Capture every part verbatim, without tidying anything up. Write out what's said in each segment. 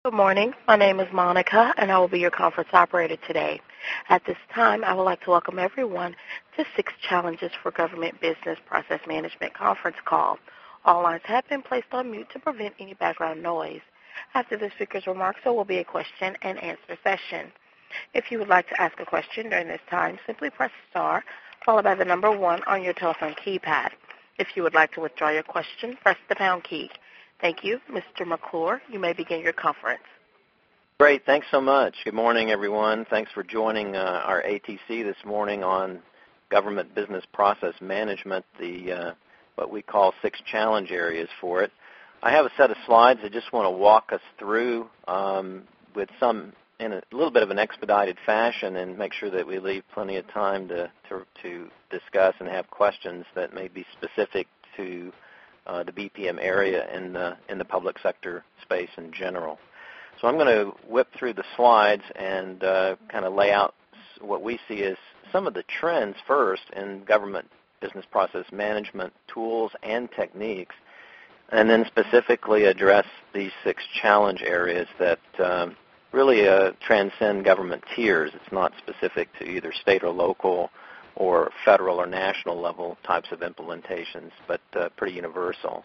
Good morning. My name is Monica, and I will be your conference operator today. At this time, I would like to welcome everyone to Six Challenges for Government Business Process Management conference call. All lines have been placed on mute to prevent any background noise. After the speaker's remarks, there will be a question and answer session. If you would like to ask a question during this time, simply press star followed by the number one on your telephone keypad. If you would like to withdraw your question, press the pound key. Thank you. Mister McClure, you may begin your conference. Great. Thanks so much. Good morning, everyone. Thanks for joining uh, our A T C this morning on Government Business Process Management, the uh, what we call six challenge areas for it. I have a set of slides I just want to walk us through um, with some in a little bit of an expedited fashion and make sure that we leave plenty of time to, to, to discuss and have questions that may be specific to Uh, the B P M area in the, in the public sector space in general. So I'm going to whip through the slides and uh, kind of lay out what we see as some of the trends first in government business process management tools and techniques, and then specifically address these six challenge areas that um, really uh, transcend government tiers. It's not specific to either state or local or federal or national level types of implementations, but uh, pretty universal.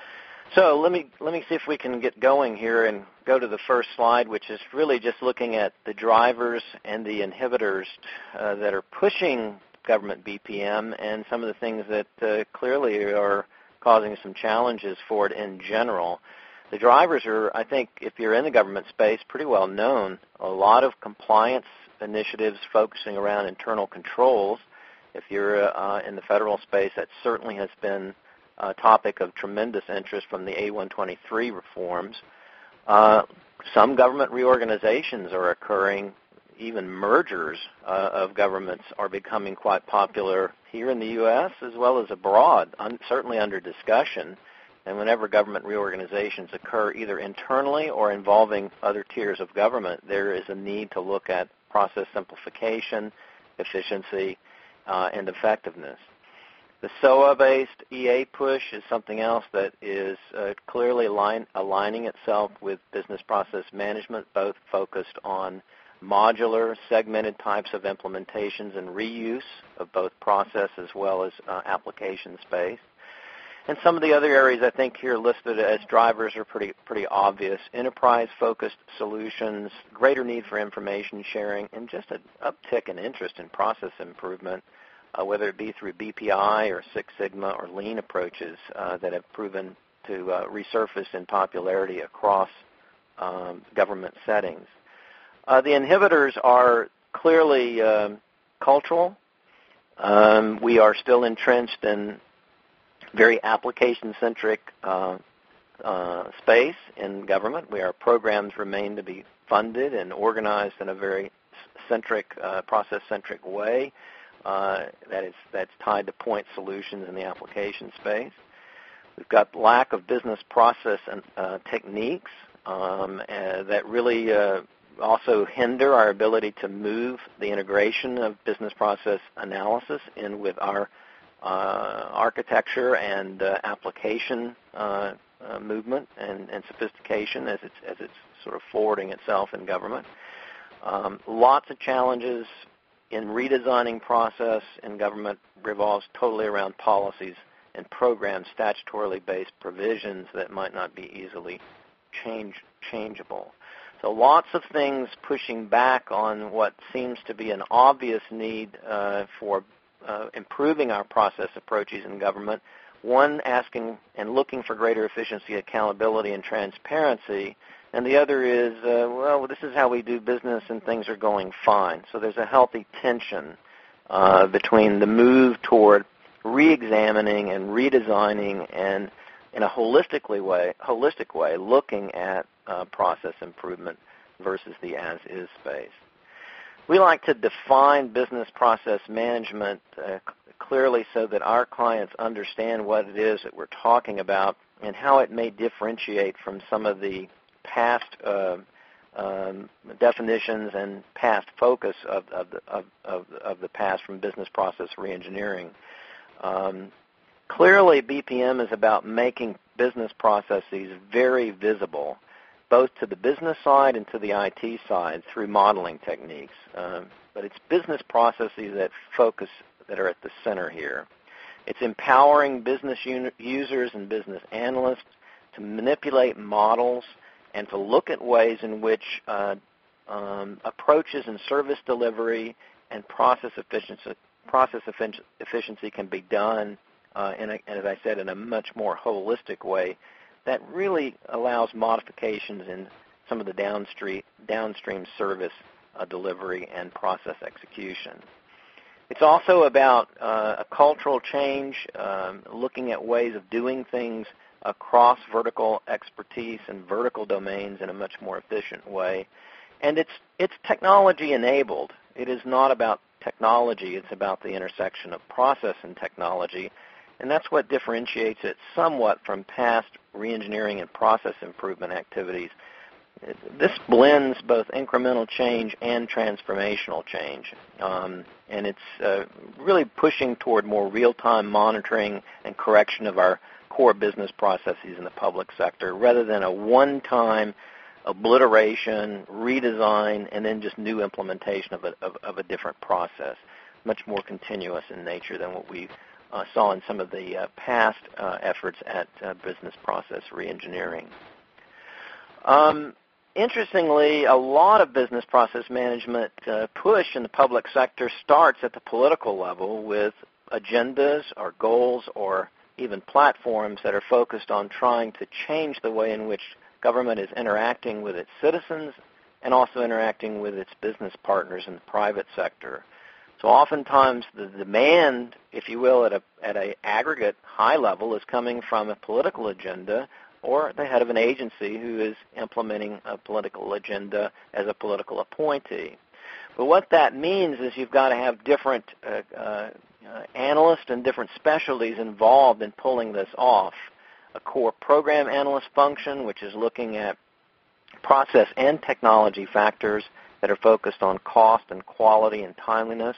So let me let me see if we can get going here and go to the first slide, which is really just looking at the drivers and the inhibitors uh, that are pushing government B P M and some of the things that uh, clearly are causing some challenges for it in general. The drivers are, I think, if you're in the government space, pretty well known. A lot of compliance initiatives focusing around internal controls. If you're uh, in the federal space, that certainly has been a topic of tremendous interest from the A one twenty-three reforms. Uh, some government reorganizations are occurring. Even mergers uh, of governments are becoming quite popular here in the U S as well as abroad, un- certainly under discussion. And whenever government reorganizations occur either internally or involving other tiers of government, there is a need to look at process simplification, efficiency, Uh, and effectiveness. The S O A-based E A push is something else that is uh, clearly align, aligning itself with business process management, both focused on modular, segmented types of implementations and reuse of both process as well as uh, application space. And some of the other areas I think here listed as drivers are pretty pretty obvious. Enterprise-focused solutions, greater need for information sharing, and just an uptick in interest in process improvement, uh, whether it be through B P I or Six Sigma or Lean approaches uh, that have proven to uh, resurface in popularity across um, government settings. Uh, the inhibitors are clearly um, cultural. Um, we are still entrenched in very application-centric uh, uh, space in government. We, our programs remain to be funded and organized in a very centric, uh, process-centric way uh, that is that's tied to point solutions in the application space. We've got lack of business process and uh, techniques um, uh, that really uh, also hinder our ability to move the integration of business process analysis in with our Uh, architecture and uh, application uh, uh, movement and, and sophistication as it's as it's sort of forwarding itself in government. Um, lots of challenges in redesigning process in government revolves totally around policies and programs, statutorily based provisions that might not be easily change changeable. So lots of things pushing back on what seems to be an obvious need uh, for Uh, improving our process approaches in government, one asking and looking for greater efficiency, accountability, and transparency, and the other is, uh, well, this is how we do business and things are going fine. So there's a healthy tension uh, between the move toward re-examining and redesigning and in a holistically way, holistic way, looking at uh, process improvement versus the as-is space. We like to define business process management uh, clearly so that our clients understand what it is that we're talking about and how it may differentiate from some of the past uh, um, definitions and past focus of, of, the, of, of, of the past from business process reengineering. Um, clearly, B P M is about making business processes very visible both to the business side and to the I T side through modeling techniques. Um, but it's business processes that focus, that are at the center here. It's empowering business users and business analysts to manipulate models and to look at ways in which uh, um, approaches in service delivery and process efficiency, process efficiency can be done, uh, in a, as I said, in a much more holistic way that really allows modifications in some of the downstream, downstream service uh, delivery and process execution. It's also about uh, a cultural change, um, looking at ways of doing things across vertical expertise and vertical domains in a much more efficient way. And it's, it's technology-enabled. It is not about technology. It's about the intersection of process and technology. And that's what differentiates it somewhat from past reengineering and process improvement activities. This blends both incremental change and transformational change, um, and it's uh, really pushing toward more real-time monitoring and correction of our core business processes in the public sector rather than a one-time obliteration, redesign, and then just new implementation of a, of, of a different process, much more continuous in nature than what we uh, saw in some of the uh, past uh, efforts at uh, business process reengineering. Um, Interestingly, a lot of business process management uh, push in the public sector starts at the political level with agendas or goals or even platforms that are focused on trying to change the way in which government is interacting with its citizens and also interacting with its business partners in the private sector. So oftentimes the demand, if you will, at a at an aggregate high level is coming from a political agenda or the head of an agency who is implementing a political agenda as a political appointee. But what that means is you've got to have different uh, uh, analysts and different specialties involved in pulling this off. A core program analyst function, which is looking at process and technology factors that are focused on cost and quality and timeliness.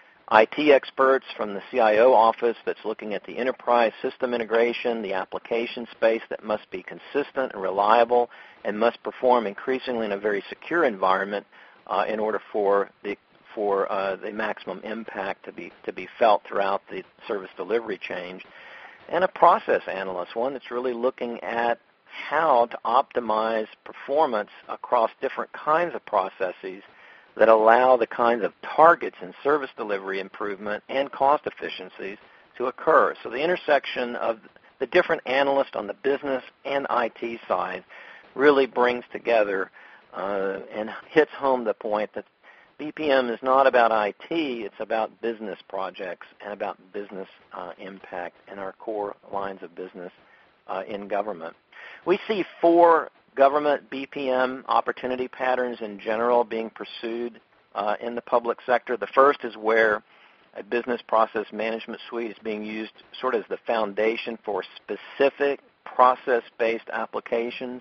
I T experts from the C I O office that's looking at the enterprise system integration, the application space that must be consistent and reliable and must perform increasingly in a very secure environment uh, in order for the for uh, the maximum impact to be to be felt throughout the service delivery change. And a process analyst, one that's really looking at how to optimize performance across different kinds of processes that allow the kinds of targets in service delivery improvement and cost efficiencies to occur. So the intersection of the different analysts on the business and I T side really brings together uh, and hits home the point that B P M is not about I T, it's about business projects and about business uh, impact in our core lines of business uh, in government. We see four government B P M opportunity patterns in general being pursued uh, in the public sector. The first is where a business process management suite is being used sort of as the foundation for specific process-based applications.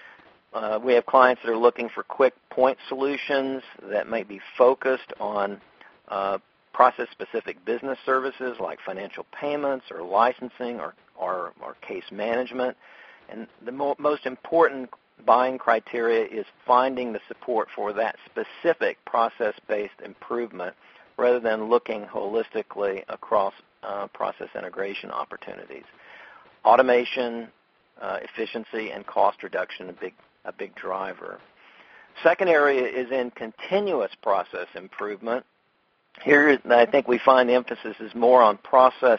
Uh, we have clients that are looking for quick point solutions that might be focused on uh, process-specific business services like financial payments or licensing or, or, or case management. And the mo- most important buying criteria is finding the support for that specific process-based improvement rather than looking holistically across uh, process integration opportunities. Automation, uh, efficiency, and cost reduction a big, a big driver. Second area is in continuous process improvement. Here I think we find the emphasis is more on process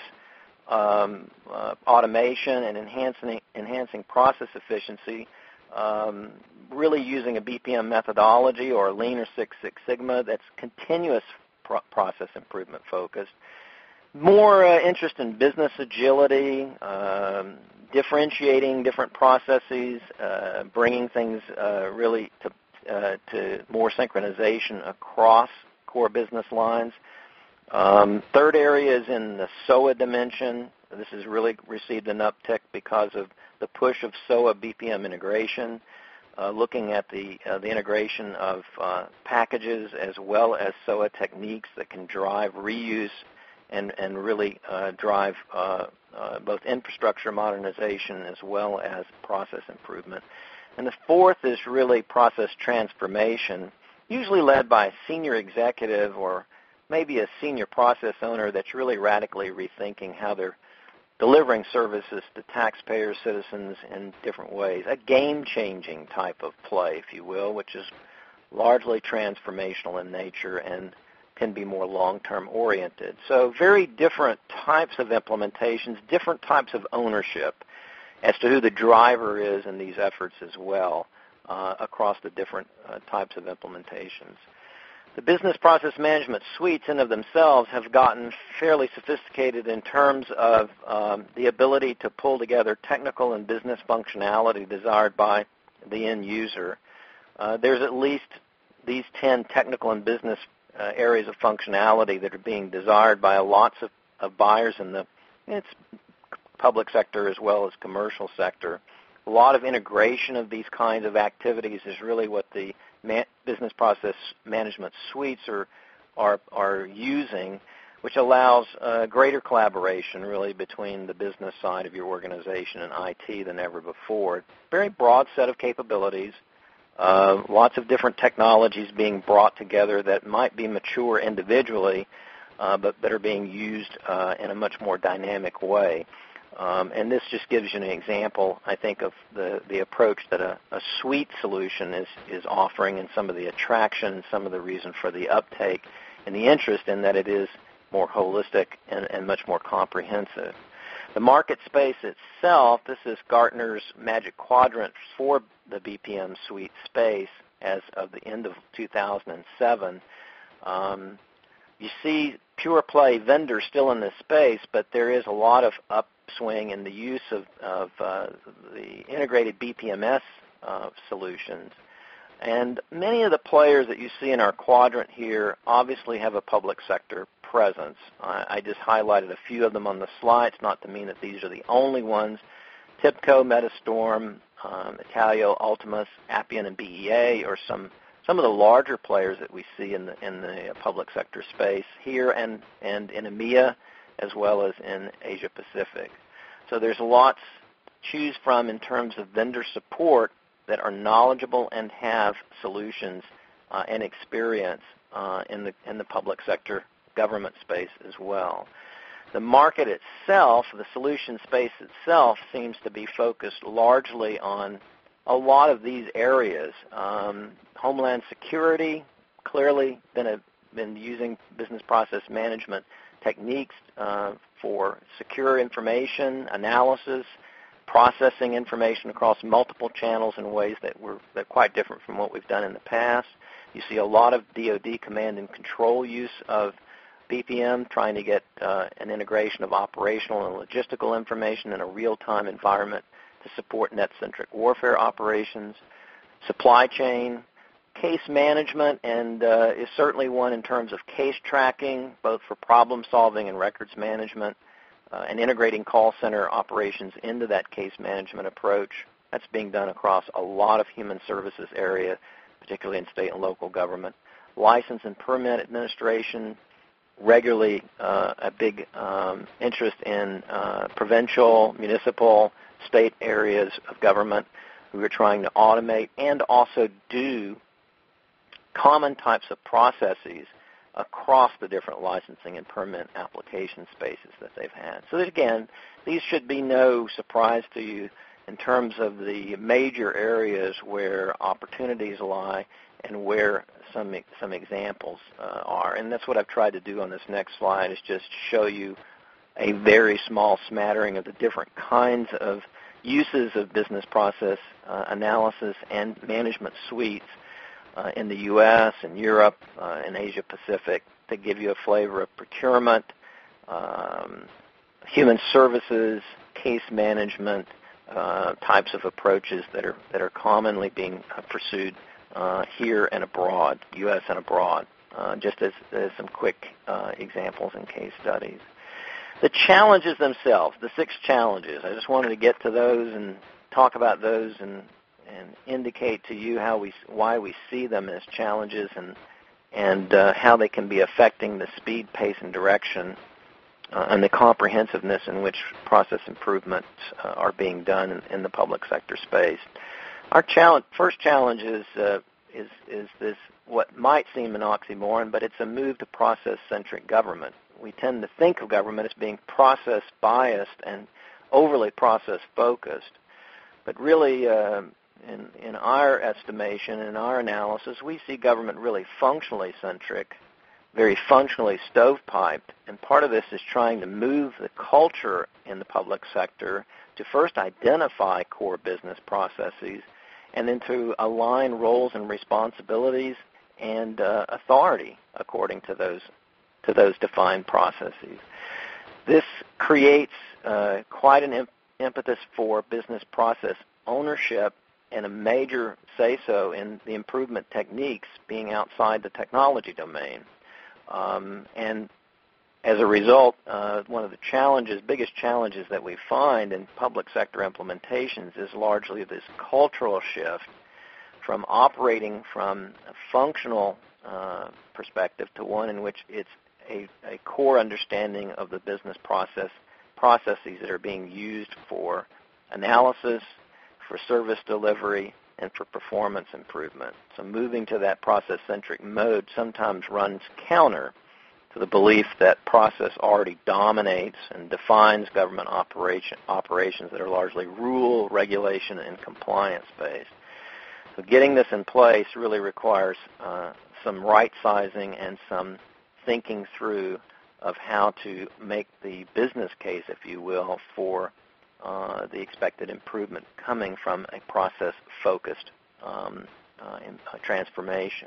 Um, uh, automation and enhancing enhancing process efficiency, um, really using a B P M methodology or a Lean or Six Sigma that's continuous pro- process improvement focused. More uh, interest in business agility, um, differentiating different processes, uh, bringing things uh, really to uh, to more synchronization across core business lines. Um, third area is in the S O A dimension. This has really received an uptick because of the push of S O A B P M integration, uh, looking at the uh, the integration of uh, packages as well as S O A techniques that can drive reuse and, and really uh, drive uh, uh, both infrastructure modernization as well as process improvement. And the fourth is really process transformation, usually led by a senior executive or maybe a senior process owner that's really radically rethinking how they're delivering services to taxpayers, citizens in different ways. A game-changing type of play, if you will, which is largely transformational in nature and can be more long-term oriented. So very different types of implementations, different types of ownership as to who the driver is in these efforts as well uh, across the different uh, types of implementations. The business process management suites in of themselves have gotten fairly sophisticated in terms of um, the ability to pull together technical and business functionality desired by the end user. Uh, there's at least these ten technical and business uh, areas of functionality that are being desired by lots of, of buyers in the it's public sector as well as commercial sector. A lot of integration of these kinds of activities is really what the man, business process management suites are, are, are using, which allows uh, greater collaboration really between the business side of your organization and I T than ever before. Very broad set of capabilities, uh, lots of different technologies being brought together that might be mature individually, uh, but that are being used uh, in a much more dynamic way. Um, and this just gives you an example, I think, of the, the approach that a, a suite solution is, is offering and some of the attraction and some of the reason for the uptake and the interest in that it is more holistic and, and much more comprehensive. The market space itself, this is Gartner's Magic Quadrant for the B P M suite space as of the end of two thousand seven. Um, you see pure play vendors still in this space, but there is a lot of upswing in the use of, of uh, the integrated B P M S uh, solutions. And many of the players that you see in our quadrant here obviously have a public sector presence. I, I just highlighted a few of them on the slides, not to mean that these are the only ones. TIBCO, Metastorm, um, Italio, Ultimus, Appian, and B E A are some some of the larger players that we see in the in the public sector space here and, and in EMEA as well as in Asia Pacific. So there's lots to choose from in terms of vendor support that are knowledgeable and have solutions uh, and experience uh, in the in the public sector government space as well. The market itself, the solution space itself, seems to be focused largely on a lot of these areas. Um, Homeland Security, clearly been a, been using business process management techniques uh, for secure information analysis, processing information across multiple channels in ways that were that are quite different from what we've done in the past. You see a lot of D O D command and control use of B P M, trying to get uh, an integration of operational and logistical information in a real-time environment to support net-centric warfare operations. Supply chain, case management, and uh, is certainly one in terms of case tracking, both for problem solving and records management, uh, and integrating call center operations into that case management approach. That's being done across a lot of human services area, particularly in state and local government. License and permit administration, regularly uh, a big um, interest in uh, provincial, municipal, state areas of government who are trying to automate and also do common types of processes across the different licensing and permit application spaces that they've had. So that, again, these should be no surprise to you in terms of the major areas where opportunities lie and where some some examples uh, are. And that's what I've tried to do on this next slide, is just show you a very small smattering of the different kinds of uses of business process uh, analysis and management suites uh, in the U S and Europe uh, and Asia Pacific to give you a flavor of procurement, um, human services, case management uh, types of approaches that are that are commonly being uh, pursued uh, here and abroad, U S and abroad, uh, just as, as some quick uh, examples and case studies. The challenges themselves, the six challenges, I just wanted to get to those and talk about those and, and indicate to you how we, why we see them as challenges and, and uh, how they can be affecting the speed, pace, and direction uh, and the comprehensiveness in which process improvements uh, are being done in, in the public sector space. Our challenge, first challenge is, uh, is, is this what might seem an oxymoron, but it's a move to process-centric government. We tend to think of government as being process-biased and overly process-focused. But really, uh, in, in our estimation, in our analysis, we see government really functionally centric, very functionally stovepiped, and part of this is trying to move the culture in the public sector to first identify core business processes and then to align roles and responsibilities and uh, authority according to those to those defined processes. This creates uh, quite an imp- impetus for business process ownership and a major say-so in the improvement techniques being outside the technology domain. Um, and as a result, uh, one of the challenges, biggest challenges that we find in public sector implementations is largely this cultural shift from operating from a functional uh, perspective to one in which it's a, a core understanding of the business process processes that are being used for analysis, for service delivery, and for performance improvement. So moving to that process-centric mode sometimes runs counter to the belief that process already dominates and defines government operation, operations that are largely rule, regulation, and compliance-based. So getting this in place really requires uh, some right-sizing and some thinking through of how to make the business case, if you will, for uh, the expected improvement coming from a process-focused um, uh, in, uh, transformation.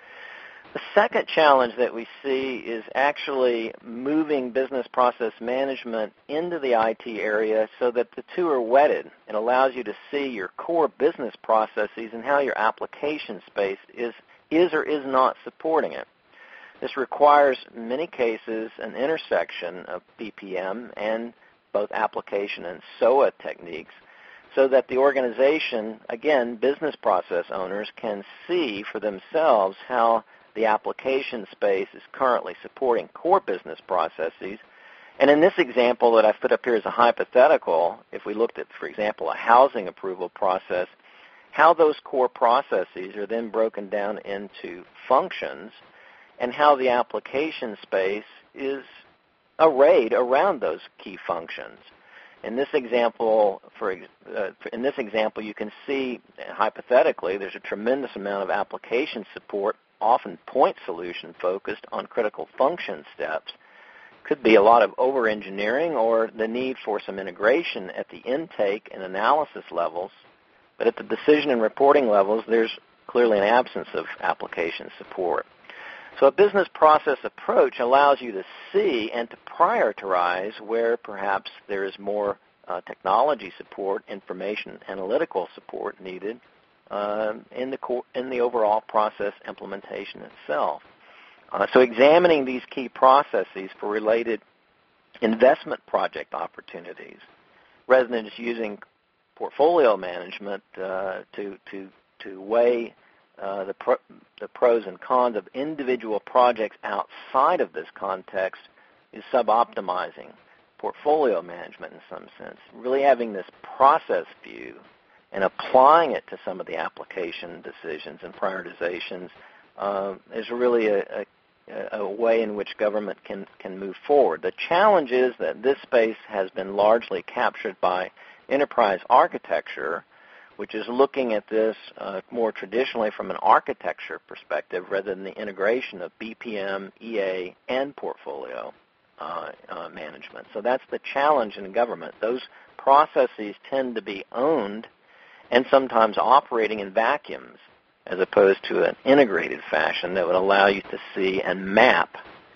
The second challenge that we see is actually moving business process management into the I T area so that the two are wedded. It allows you to see your core business processes and how your application space is, is or is not supporting it. This requires, in many cases, an intersection of B P M and both application and S O A techniques so that the organization, again, business process owners, can see for themselves how the application space is currently supporting core business processes. And in this example that I've put up here as a hypothetical, if we looked at, for example, a housing approval process, how those core processes are then broken down into functions and how the application space is arrayed around those key functions. In this example, for uh, in this example, you can see hypothetically there's a tremendous amount of application support, often point solution focused on critical function steps. Could be a lot of over-engineering or the need for some integration at the intake and analysis levels. But at the decision and reporting levels, there's clearly an absence of application support. So a business process approach allows you to see and to prioritize where perhaps there is more uh, technology support, information analytical support needed uh, in the co- in the overall process implementation itself. Uh, so examining these key processes for related investment project opportunities, rather than just using portfolio management uh, to to to weigh Uh, the, pro- the pros and cons of individual projects outside of this context, is suboptimizing portfolio management in some sense. Really having this process view and applying it to some of the application decisions and prioritizations uh, is really a, a, a way in which government can, can move forward. The challenge is that this space has been largely captured by enterprise architecture, which is looking at this uh, more traditionally from an architecture perspective rather than the integration of B P M, E A, and portfolio uh, uh, management. So that's the challenge in government. Those processes tend to be owned and sometimes operating in vacuums as opposed to an integrated fashion that would allow you to see and map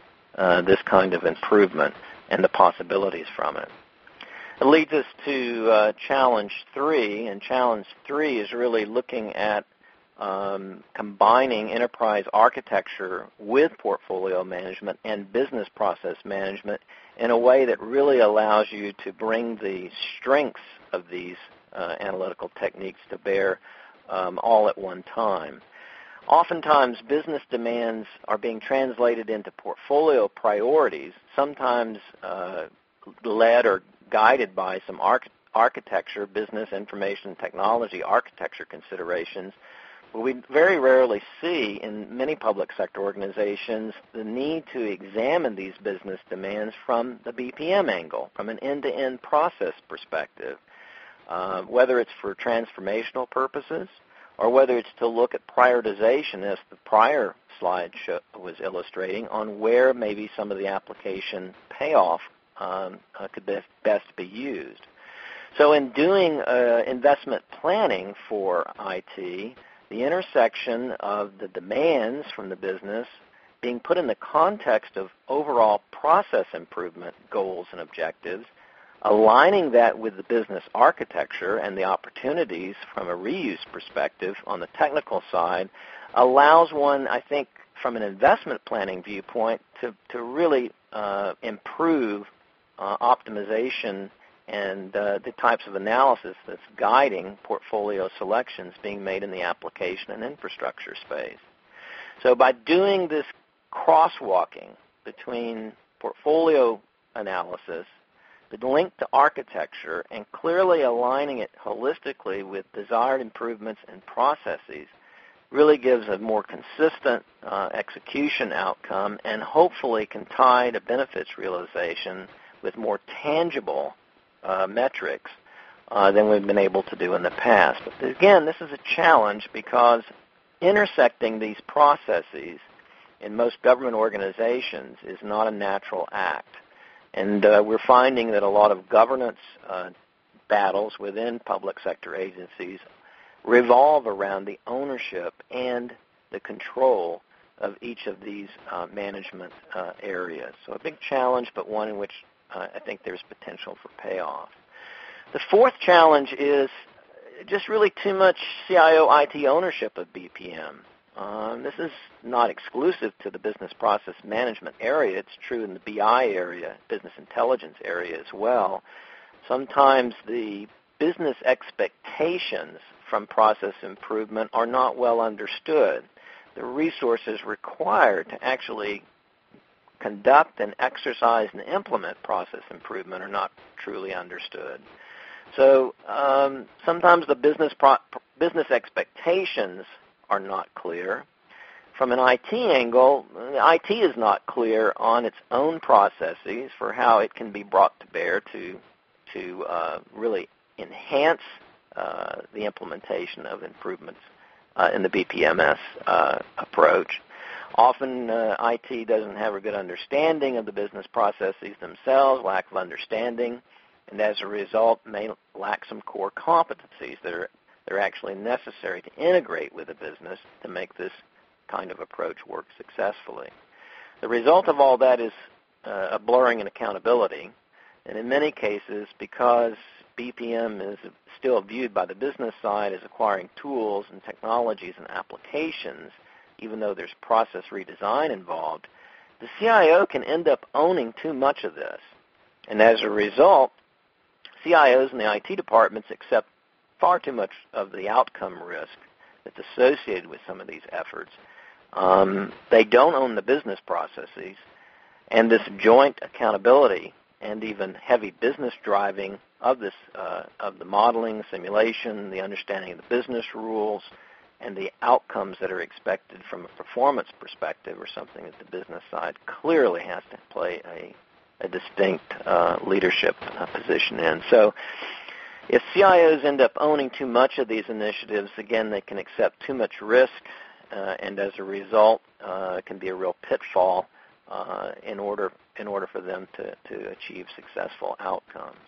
uh, this kind of improvement and the possibilities from it. It leads us to uh, challenge three, and challenge three is really looking at um, combining enterprise architecture with portfolio management and business process management in a way that really allows you to bring the strengths of these uh, analytical techniques to bear um, all at one time. Oftentimes, business demands are being translated into portfolio priorities, sometimes uh, led or guided by some arch- architecture, business information technology architecture considerations, but we very rarely see in many public sector organizations the need to examine these business demands from the B P M angle, from an end-to-end process perspective, uh, whether it's for transformational purposes or whether it's to look at prioritization, as the prior slide show, was illustrating, on where maybe some of the application payoff um, uh, could be, best be used. So in doing uh, investment planning for I T, the intersection of the demands from the business being put in the context of overall process improvement goals and objectives, aligning that with the business architecture and the opportunities from a reuse perspective on the technical side, allows one, I think, from an investment planning viewpoint, to, to really uh, improve uh, optimization and uh, the types of analysis that's guiding portfolio selections being made in the application and infrastructure space. So by doing this crosswalking between portfolio analysis, the link to architecture, and clearly aligning it holistically with desired improvements in processes, really gives a more consistent uh, execution outcome and hopefully can tie to benefits realization with more tangible uh, metrics uh, than we've been able to do in the past. But again, this is a challenge because intersecting these processes in most government organizations is not a natural act. And uh, we're finding that a lot of governance uh, battles within public sector agencies revolve around the ownership and the control of each of these uh, management uh, areas. So a big challenge, but one in which uh, I think there's potential for payoff. The fourth challenge is just really too much C I O I T ownership of B P M. Um, this is not exclusive to the business process management area. It's true in the B I area, business intelligence area as well. Sometimes the business expectations from process improvement are not well understood. The resources required to actually conduct and exercise and implement process improvement are not truly understood. So um, sometimes the business pro- business expectations are not clear. From an I T angle, I T is not clear on its own processes for how it can be brought to bear to to uh, really enhance uh, the implementation of improvements uh, in the B P M S uh, approach. Often uh, I T doesn't have a good understanding of the business processes themselves, lack of understanding, and as a result may lack some core competencies that are, that are actually necessary to integrate with the business to make this kind of approach work successfully. The result of all that is uh, a blurring in accountability, and in many cases, because B P M is still viewed by the business side as acquiring tools and technologies and applications, even though there's process redesign involved, the C I O can end up owning too much of this. And as a result, C I Os and the I T departments accept far too much of the outcome risk that's associated with some of these efforts. Um, they don't own the business processes, and this joint accountability and even heavy business driving of this, uh, of the modeling, simulation, the understanding of the business rules, and the outcomes that are expected from a performance perspective are something that the business side clearly has to play a, a distinct uh, leadership uh, position in. So if C I Os end up owning too much of these initiatives, again, they can accept too much risk, uh, and as a result, uh, it can be a real pitfall uh, in order in order for them to, to achieve successful outcomes.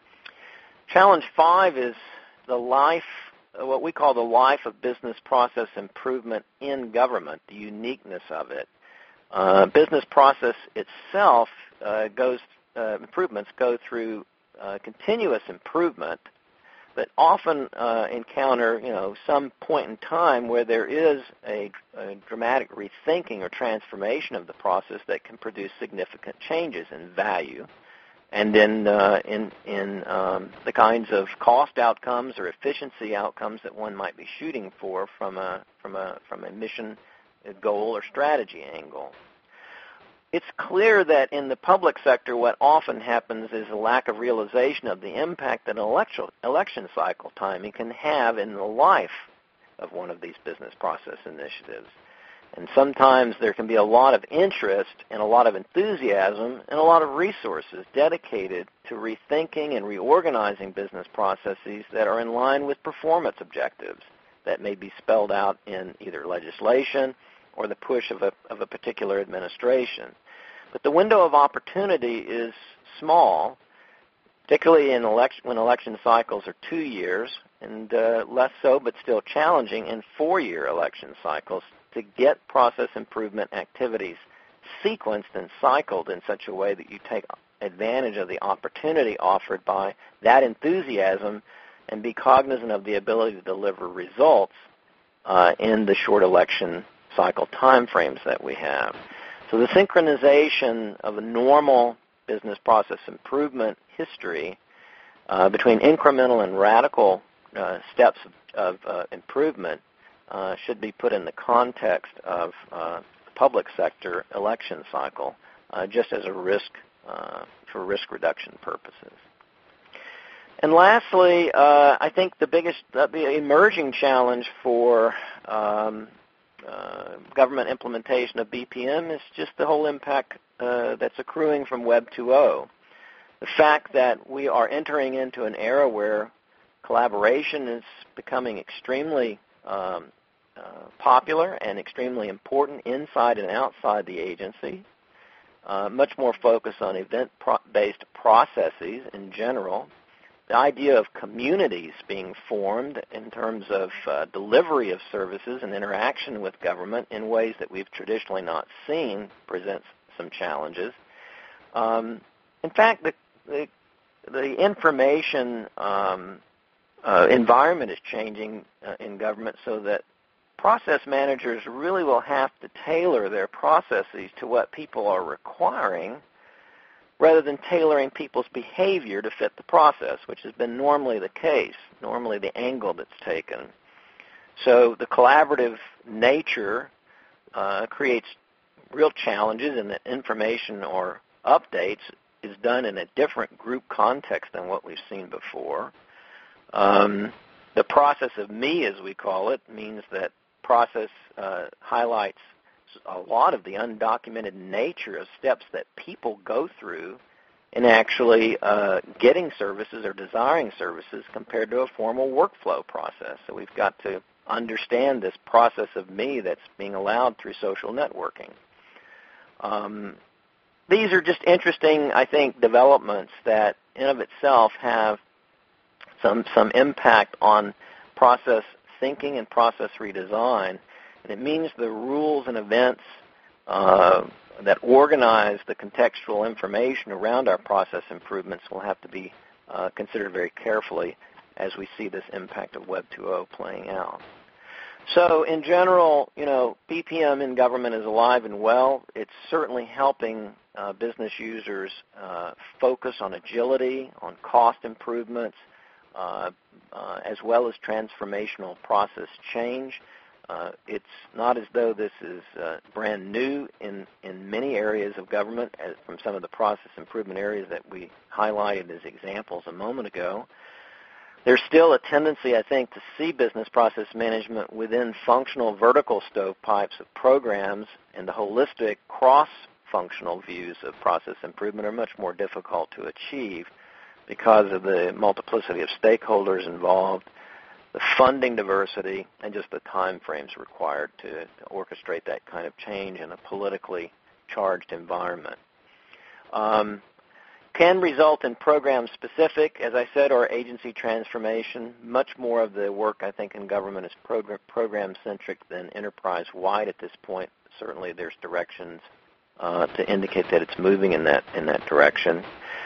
Challenge five is the life, what we call the life of business process improvement in government, the uniqueness of it. Uh, business process itself uh, goes, uh, improvements go through uh, continuous improvement, but often uh, encounter, you know, some point in time where there is a, a dramatic rethinking or transformation of the process that can produce significant changes in value, and then uh, in in um, the kinds of cost outcomes or efficiency outcomes that one might be shooting for from a from a from a mission, a goal, or strategy angle. it's clear that in the public sector what often happens is a lack of realization of the impact that an election, election cycle timing can have in the life of one of these business process initiatives. And sometimes there can be a lot of interest and a lot of enthusiasm and a lot of resources dedicated to rethinking and reorganizing business processes that are in line with performance objectives that may be spelled out in either legislation or the push of a, of a particular administration. But the window of opportunity is small, particularly in election, when election cycles are two years, and uh, less so but still challenging in four-year election cycles to get process improvement activities sequenced and cycled in such a way that you take advantage of the opportunity offered by that enthusiasm and be cognizant of the ability to deliver results uh, in the short election cycle timeframes that we have. So the synchronization of a normal business process improvement history uh, between incremental and radical uh, steps of, of uh, improvement uh, should be put in the context of uh, the public sector election cycle uh, just as a risk uh, for risk reduction purposes. And lastly, uh, I think the biggest, uh, the emerging challenge for um, uh, government implementation of B P M is just the whole impact uh, that's accruing from Web two point oh. The fact that we are entering into an era where collaboration is becoming extremely um, uh, popular and extremely important inside and outside the agency, uh, much more focus on event-based processes in general. The idea of communities being formed in terms of uh, delivery of services and interaction with government in ways that we've traditionally not seen presents some challenges. Um, in fact, the, the, the information um, uh, environment is changing uh, in government so that process managers really will have to tailor their processes to what people are requiring rather than tailoring people's behavior to fit the process, which has been normally the case, normally the angle that's taken. So the collaborative nature uh, creates real challenges in that information or updates is done in a different group context than what we've seen before. Um, the process of me, as we call it, means that process uh, highlights a lot of the undocumented nature of steps that people go through in actually uh, getting services or desiring services compared to a formal workflow process. So we've got to understand this process of me that's being allowed through social networking. Um, these are just interesting, I think, developments that in of itself have some some impact on process thinking and process redesign. And it means the rules and events uh, that organize the contextual information around our process improvements will have to be uh, considered very carefully as we see this impact of Web two point oh playing out. So in general, you know, B P M in government is alive and well. It's certainly helping uh, business users uh, focus on agility, on cost improvements, uh, uh, as well as transformational process change. Uh, it's not as though this is uh, brand new in, in many areas of government, as from some of the process improvement areas that we highlighted as examples a moment ago. There's still a tendency, I think, to see business process management within functional vertical stovepipes of programs, and the holistic cross-functional views of process improvement are much more difficult to achieve because of the multiplicity of stakeholders involved, the funding diversity, and just the time frames required to, to orchestrate that kind of change in a politically charged environment. Um, can result in program-specific, as I said, or agency transformation. Much more of the work, I think, in government is program, program-centric than enterprise-wide at this point. Certainly there's directions uh, to indicate that it's moving in that, in that direction.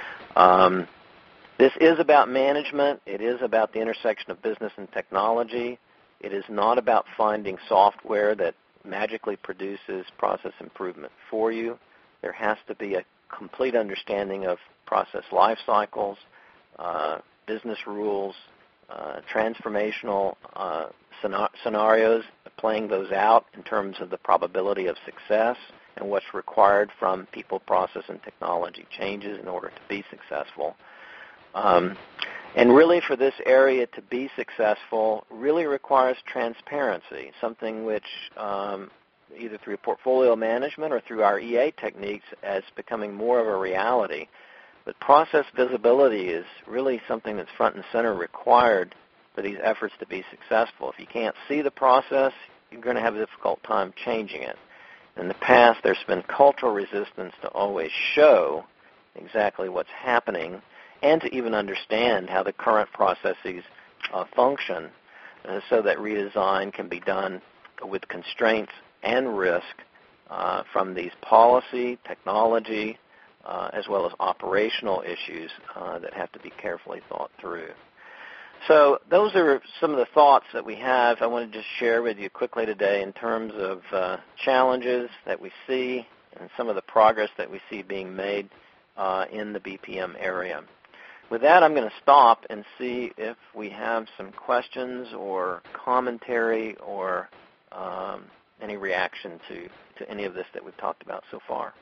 Um, This is about management. It is about the intersection of business and technology. It is not about finding software that magically produces process improvement for you. There has to be a complete understanding of process life cycles, uh, business rules, uh, transformational uh, scenarios, playing those out in terms of the probability of success and what's required from people, process, and technology changes in order to be successful. Um, and really for this area to be successful really requires transparency, something which um, either through portfolio management or through our E A techniques is becoming more of a reality. But process visibility is really something that's front and center required for these efforts to be successful. If you can't see the process, you're going to have a difficult time changing it. In the past, there's been cultural resistance to always show exactly what's happening and to even understand how the current processes uh, function uh, so that redesign can be done with constraints and risk uh, from these policy, technology, uh, as well as operational issues uh, that have to be carefully thought through. So those are some of the thoughts that we have. I want to just share with you quickly today in terms of uh, challenges that we see and some of the progress that we see being made uh, in the B P M area. With that, I'm going to stop and see if we have some questions or commentary or um, any reaction to, to any of this that we've talked about so far.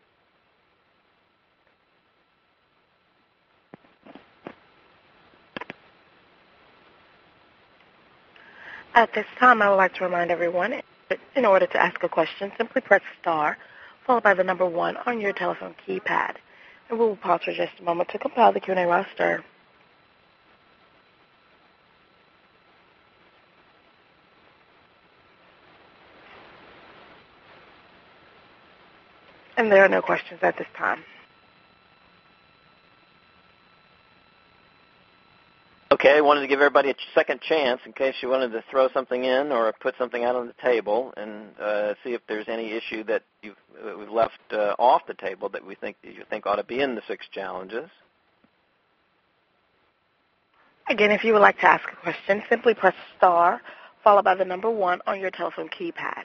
At this time, I would like to remind everyone, in order to ask a question, simply press star, followed by the number one on your telephone keypad. And we will pause for just a moment to compile the Q and A roster. And there are no questions at this time. Okay, I wanted to give everybody a second chance in case you wanted to throw something in or put something out on the table and uh, see if there's any issue that you've, uh, we've left uh, off the table that we think that you think ought to be in the six challenges. Again, if you would like to ask a question, simply press star, followed by the number one on your telephone keypad.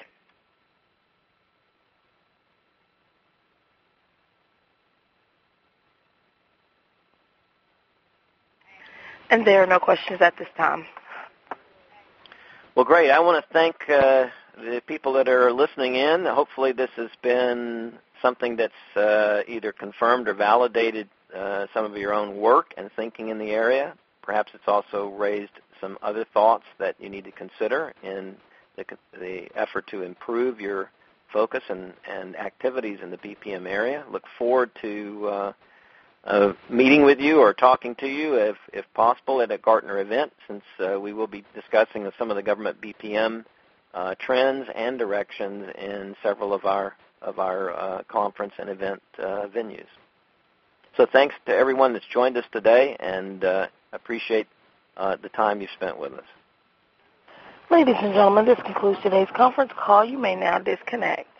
And there are no questions at this time. Well, great. I want to thank uh, the people that are listening in. Hopefully this has been something that's uh, either confirmed or validated uh, some of your own work and thinking in the area. Perhaps it's also raised some other thoughts that you need to consider in the, the effort to improve your focus and, and activities in the B P M area. Look forward to uh, Uh, meeting with you or talking to you, if, if possible, at a Gartner event, since uh, we will be discussing some of the government B P M uh, trends and directions in several of our of our uh, conference and event uh, venues. So thanks to everyone that's joined us today, and uh, appreciate uh, the time you spent with us. Ladies and gentlemen, this concludes today's conference call. You may now disconnect.